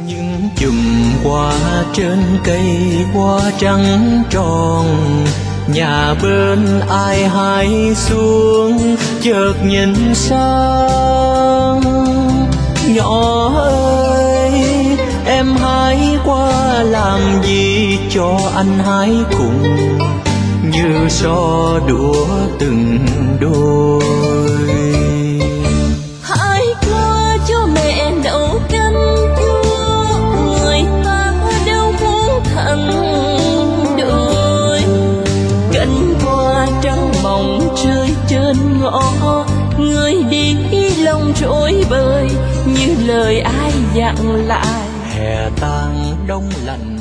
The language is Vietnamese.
những chùm hoa trên cây hoa trắng tròn, nhà bên ai hái xuống chợt nhìn sang. Nhỏ ơi em hái qua làm gì cho anh hái cùng, như so đũa từng đôi. Hãy qua cho mẹ nấu canh chua, người ta đâu muốn thành đôi. Cánh hoa trắng mỏng rơi trên ngõ, người đi lòng trôi bời như lời ai dặn lại. Hè tan đông lạnh